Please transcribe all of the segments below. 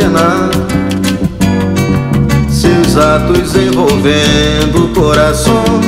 condenar seus atos envolvendo corações.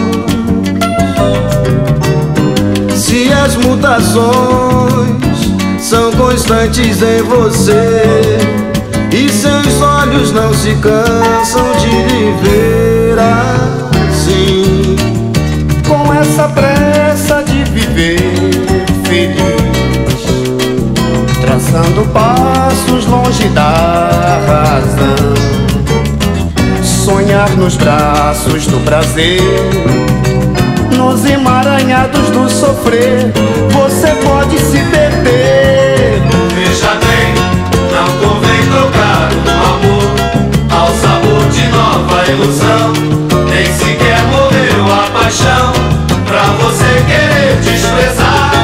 Se as mutações são constantes em você e seus olhos não se cansam de lhe ver assim, com essa pressa de viver feliz, traçando passos longe da razão, sonhar nos braços do prazer, nos emaranhados do sofrer, você pode se perder. Veja bem, não convém trocar o amor ao sabor de nova ilusão. Nem sequer morreu a paixão pra você querer desprezar.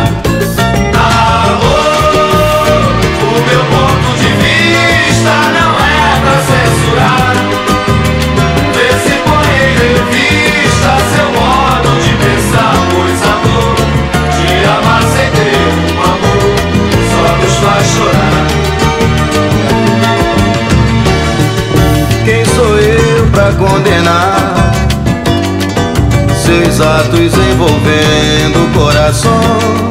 Amor, o meu ponto de vista não é pra censurar. Vê se põe em revista seu modo de pensar, pois amor, de amar sem ter um amor só nos faz chorar. quem sou eu pra condenar seus atos envolvendo corações?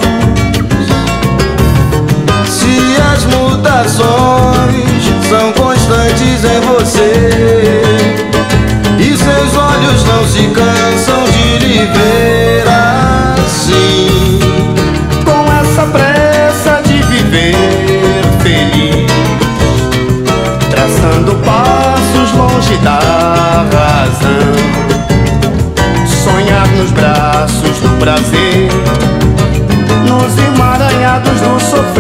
Se as mutações são constantes em você e seus olhos não se cansam de lhe ver assim, Com essa pressa de viver feliz, traçando passos longe da razão, sonhar nos braços do prazer, nos emaranhados do sofrer,